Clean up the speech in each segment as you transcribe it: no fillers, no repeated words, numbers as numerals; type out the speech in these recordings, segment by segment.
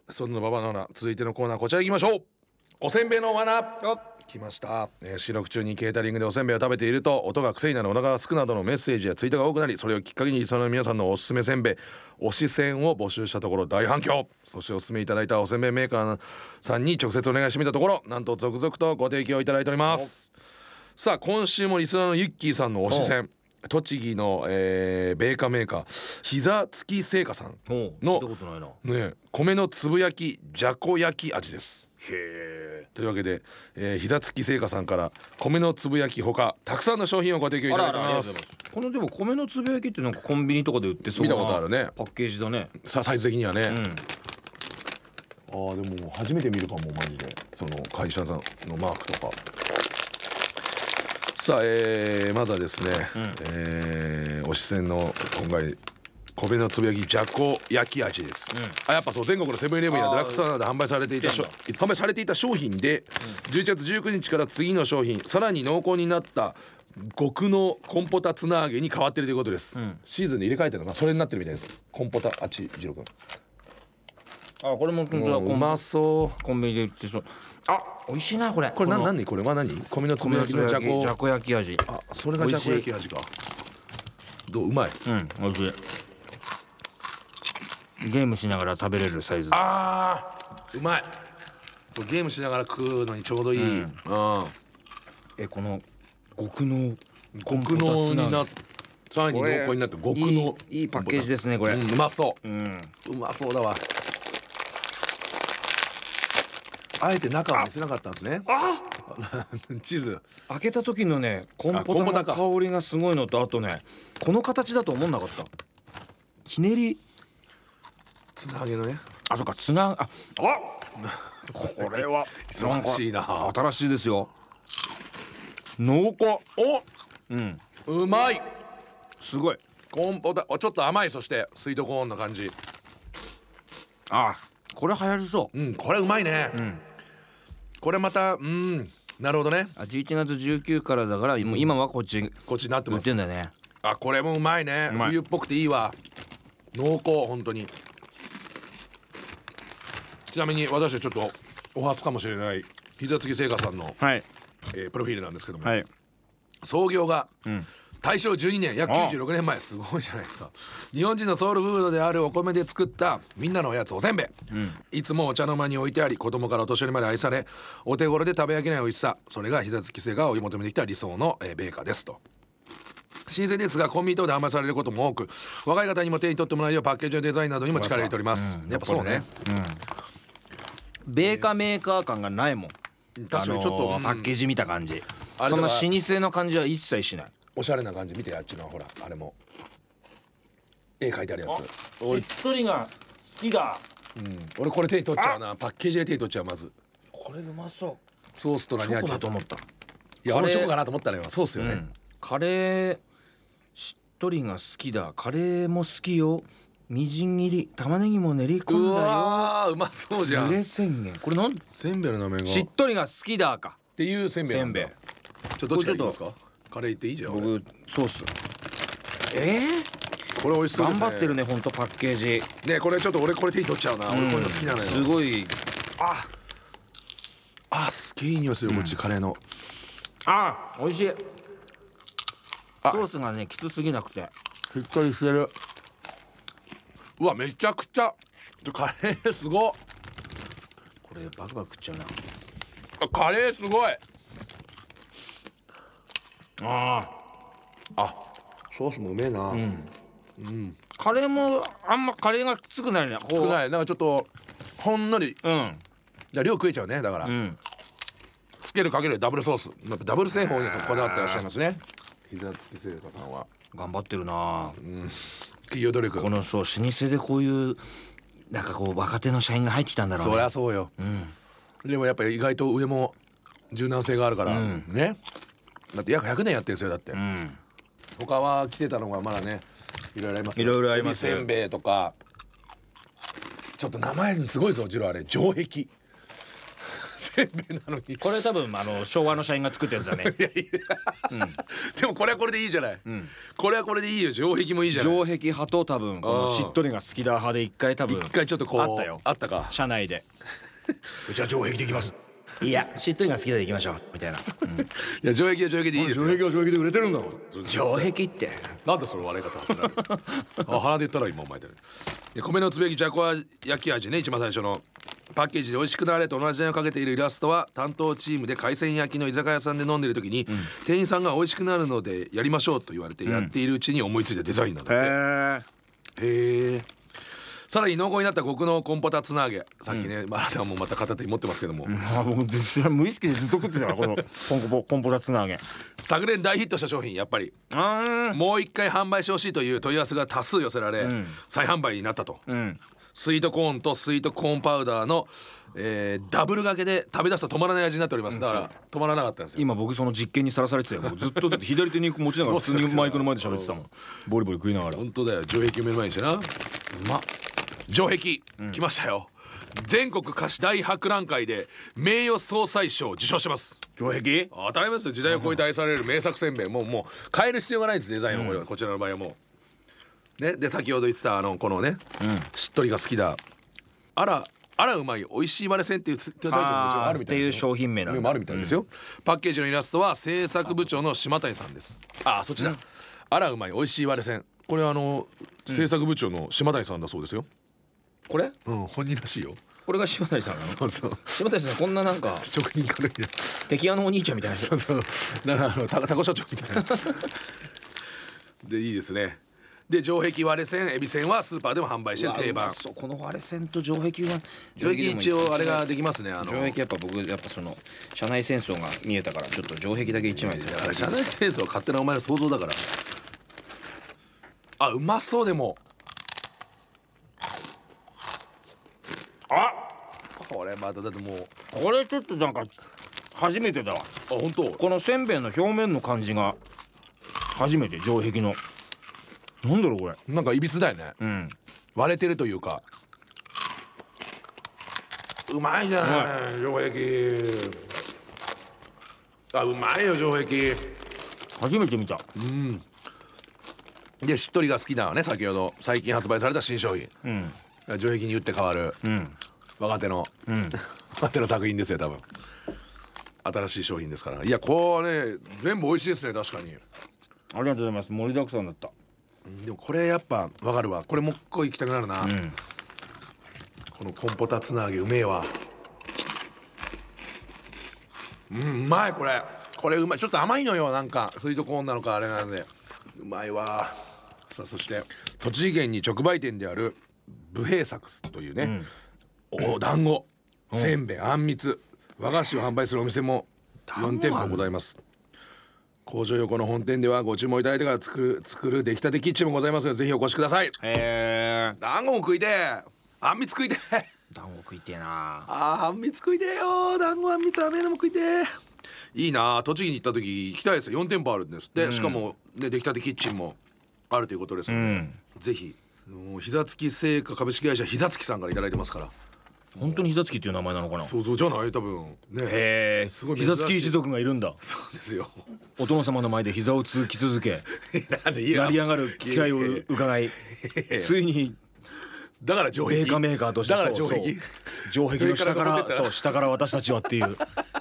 そんなババの罠、続いてのコーナーこちら行きましょう。おせんべいの罠来ました。収録中にケータリングでおせんべいを食べていると音が癖になる、お腹がすくなどのメッセージやツイートが多くなり、それをきっかけにその皆さんのおすすめせんべい推しせんを募集したところ大反響。そしておすすめいただいたおせんべいメーカーさんに直接お願いしてみたところ、なんと続々とご提供いただいております。さあ今週もリスナーのユッキーさんの推しせん、栃木の、ベーカーメーカー膝付き製菓さんのね、米のつぶ焼きじゃこ焼き味です。へー。というわけで、膝付き製菓さんから米のつぶ焼きほかたくさんの商品をご提供いただいてます。 このでも米のつぶ焼きってなんかコンビニとかで売ってそうな見たことあるね、 パッケージだね。 サイズ的にはね、でも初めて見るかもマジで、その会社のマークとか。さあ、まずはですね、推しせんの今回米のつぶ焼きじゃこ焼き味です、やっぱそう、全国のセブンイレブンやドラッグストアなどで販売されていた商品で、11月19日から次の商品、さらに濃厚になった極のコンポタツナ揚げに変わっているということです、シーズンで入れ替えてるのかそれになってるみたいです。コンポタジロ君、 これもうまそう。 コンビニで売ってそう。美味しいなこれ。 これ何これは何？米のつぶ焼きのじゃこ。 じゃこ焼き味。 それがじゃこ焼き味か。どう？うまい。 美味しい。ゲームしながら食べれるサイズ。 うまい。そう、ゲームしながら食うのにちょうどいい。この極濃になっ、さらに濃厚になって極濃、 いいパッケージですねこれ。 うまそう。うまそうだわ。あえて中は見せなかったんですね。チーズ開けた時のねコンポタの香りがすごいのと、あとねこの形だと思んなかった。ひねりつなげのね。 そうか、これは忙しいな。 新しいですよ。濃厚。 うまい。 すごいコンポタ、ちょっと甘い、そしてスイートコーンな感じ。 これ流行りそう。 これうまいね。これまたなるほどね。 11月19からだから、今はこっちになってます。 売ってんだね。 これもうまいね。冬っぽくていいわ。濃厚本当に。ちなみに私はちょっとお初かもしれない膝付き製菓さんの、プロフィールなんですけども、創業が、大正12年、約96年前。すごいじゃないですか。日本人のソウルフードであるお米で作ったみんなのおやつおせんべい、いつもお茶の間に置いてあり、子供からお年寄りまで愛され、お手頃で食べ飽きない美味しさ、それが膝付き製が追い求めてきた理想のベーカーですと。新鮮ですがコンビニ等で販売されることも多く、若い方にも手に取ってもらえるようパッケージのデザインなどにも力を入れております。やっぱそうね、 ベーカーメーカー感がないもん。 確かにちょっと、 パッケージ見た感じ、そんな老舗の感じは一切しない。 おしゃれな感じ。見て、あっちのほら、あれも絵描いてあるやつ。 しっとりが好きだ。 俺これ手に取っちゃうな。パッケージで手に取っちゃう。まずこれうまそう。 ソースと何やチョコだと思った。 いや、俺チョコかなと思ったのよ。そうっすよね、 カレーしっとりが好きだ。カレーも好きよ。みじん切り玉ねぎも練り込んだよ。 うまそうじゃん。 ぬれせんべい。これなんせんべいの名前がしっとりが好きだかっていうせんべいなんだ。どっちがいきますか？カレーいっていいじゃん。 僕ソース。 これ美味しそうですね。 頑張ってるね、ほんとパッケージね。これちょっと俺これ手に取っちゃうな。俺こういうの好きなのよ。 すごい。 すげえいい匂いするこっち、カレーの。 美味しい。ソースがねきつすぎなくてしっとりしてる。うわ、めちゃくちゃカレーすごっ。 これバクバク食っちゃうな。 カレーすごい。ソースもうめえな。 カレーもあんまカレーがきつくないね。 少ない。なんかちょっとほんのり。量食えちゃうね。だからつけるかけるダブルソース。やっぱダブル製法にこだわってらっしゃいますね。膝付き製菓さんは頑張ってるな。 企業努力。 この老舗でこういうなんかこう若手の社員が入ってきたんだろうね。 そりゃそうよ。でもやっぱり意外と上も柔軟性があるからね。だって約100年やってるんですよ。だって他は来てたのがまだね、いろいろあります。 いろいろあります。 せんべいとか、ちょっと名前にすごいぞジロー、あれ城壁せんべいなのにこれ多分昭和の社員が作ったやつだね。 いやいや、でもこれはこれでいいじゃない、これはこれでいいよ。城壁もいいじゃない。 城壁派と多分このしっとりが好きだ派で一回多分一回ちょっとこうあったよ。 あったか。 社内でうちは城壁でいきます。いやしっとりが好きだでいきましょうみたいな、 いや城壁は城壁でいいですよ。 は城壁で売れてるんだろう。城壁ってなんだその笑い方ってなるあ、鼻で言ったら今お前で。米のつぶやきじゃこわ焼き味ね、一番最初のパッケージで美味しくなれと同じ名をかけているイラストは、担当チームで海鮮焼きの居酒屋さんで飲んでいる時に、店員さんが美味しくなるのでやりましょうと言われて、やっているうちに思いついたデザインなんだって。へえ。さらに濃厚になった極濃コンポタツナ揚げ、さっきね、あなたもまた片手に持ってますけども、 僕無意識でずっと食ってたからこのコンポタツナ揚げ。 昨年大ヒットした商品、やっぱりもう一回販売してほしいという問い合わせが多数寄せられ、再販売になったと。スイートコーンとスイートコーンパウダーの、ダブルがけで食べ出すと止まらない味になっております。だから止まらなかったんですよ。 今僕その実験にさらされてたよ。もうずっと左手に持ちながら普通にマイクの前で喋ってたもん。ボリボリ食いながら。 本当だよ。城壁を目の前にしてな。城壁、来ましたよ。全国菓子大博覧会で名誉総裁賞を受賞します。 城壁当たり前ですよ。時代を超えて愛される名作せんべい、もう変える必要がないんです。デザインをこれは、こちらの場合はもうね。で先ほど言ってたこのね、しっとりが好きだ、あらうまい美味しい割れせんっていうタイトルももちろんあるみたいですよ。っていう商品名なんだ。あるみたいですよ。パッケージのイラストは制作部長の島谷さんです。そっちだ。あらうまい美味しい割れせん、これ制作部長の島谷さんだそうですよ。これ本人らしいよ。これが島谷さんなの。そうそう。島谷さんこんななんか職人から敵屋のお兄ちゃんみたいな人。そうだからタコ社長みたいなでいいですね。で城壁割れせんエビせんはスーパーでも販売してる定番。そう、この割れせんと城壁は城壁一応あれができますね。城壁やっぱ僕その社内戦争が見えたからちょっと城壁だけ一枚で。社内戦争は勝手なお前の想像だから。うまそう。でもこれまただってもうこれちょっとなんか初めてだわ。本当。このせんべいの表面の感じが初めて。城壁のなんだろうこれ、なんかいびつだよね。割れてるというか。うまいじゃない城壁。うまいよ城壁。初めて見た。でしっとりが好きなのね。先ほど最近発売された新商品、城壁に打って変わる、若手の作品ですよ。多分新しい商品ですから。いやこれね全部美味しいですね。確かにありがとうございます。盛りだくさんだった。でもこれやっぱ分かるわ。これもう一個行きたくなるな、このコンポタツナ揚げうめえわ。うまい。これうまい。ちょっと甘いのよ。なんかスイートコーンなのかあれなんでうまいわ。さあそして栃木県に直売店である武平作というね、お団子、せんべい、あんみつ、和菓子を販売するお店も4店舗ございます。工場横の本店ではご注文いただいてから作る出来たてキッチンもございますのでぜひお越しください。団子も食いてえ、あんみつ食いてえ。団子食いてえなあんみつ食いてえよ。団子あんみつ甘いのも食いてえ。いいな。栃木に行った時行きたいですよ。4店舗あるんですって、しかも、ね、出来たてキッチンもあるということですので、ぜひ膝つき製菓株式会社膝つきさんからいただいてますから。本当に膝つきっていう名前なのかな。想像じゃない多分ね。へえ、すごい膝つき一族がいるんだ。そうですよ。お殿様の前で膝をつき続け成り上がる機会を伺いついにだから城壁メーカーとして、だから城壁の下から私たちはっていう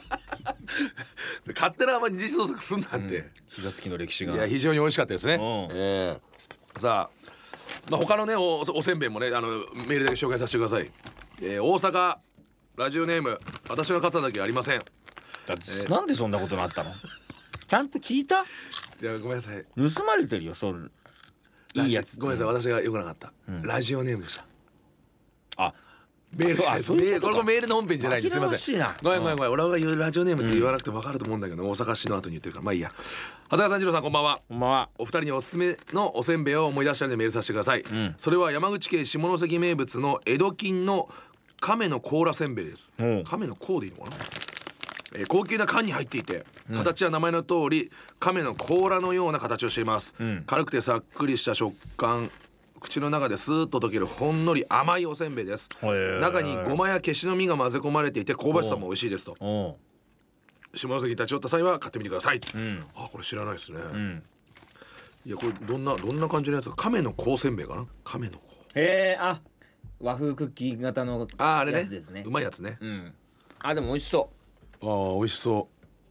勝手な二次創作すんなって、膝つきの歴史が。いや非常に美味しかったですね。さあ、他のね おせんべいもねメールだけ紹介させてください。大阪ラジオネーム私の傘だけありません。なんでそんなことになったの。ちゃんと聞いた。いやごめんなさい。盗まれてるよ。そういいやつ。ごめんなさい、私がよくなかった、ラジオネームでした。メールこれメールの本編じゃないんです。すいません。ごめん俺が言うラジオネームって言わなくて分かると思うんだけど、大阪市の後に言ってるからまあいいや。長谷川さん、次郎さん、こんばんは。こんばんは。お二人におすすめのおせんべいを思い出したのでメールさせてください。それは山口県下関名物の江戸金の亀の甲羅せんべいです。亀の甲でいいのかな。高級な缶に入っていて、形は名前の通り亀の甲羅のような形をしています。軽くてさっくりした食感口の中でスーッと溶けるほんのり甘いおせんべいです。中にごまや消しの実が混ぜ込まれていて香ばしさも美味しいですと。下関に立ち寄った際は買ってみてください、あ、これ知らないですね、いやこれどんな感じのやつか。亀の甲せんべいかな。亀の甲。 あ、和風クッキー型のあれね、 やつですね。 うまいやつね。 あ、でも美味しそう。 美味しそう。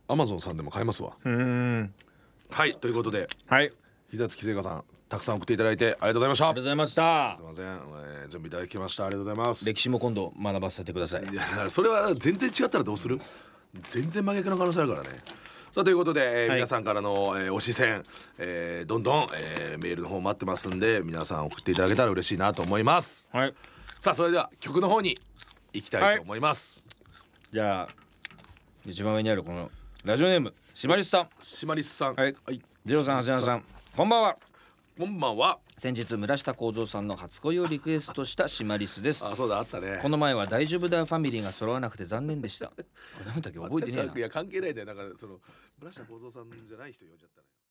アマゾンさんでも買えますわ。はい、ということで、 はい、 膝つき製菓さんたくさん送っていただいてありがとうございました。 ありがとうございました。 すいません、全部いただきました。ありがとうございます。 歴史も今度学ばせてください。 いやそれは全然違ったらどうする。全然真逆の可能性あるからね。さあということで、皆さんからの、推し戦、どんどん、メールの方待ってますんで、皆さん送っていただけたら嬉しいなと思います。 はい、 さあそれでは曲の方に行きたいと思います、 じゃあ一番上にあるこのラジオネームシマリスさん。 シマリスさん、 はい、ジローさん、橋山さん、こんばんは。 こんばんは。 先日村下幸三さんの初恋をリクエストしたシマリスです。 あ、そうだ、あったね。 この前は大丈夫だファミリーが揃わなくて残念でした。これ何だっけ覚えてねえな。 いや関係ないんだよ。なんかその村下幸三さんじゃない人呼んじゃったのよ。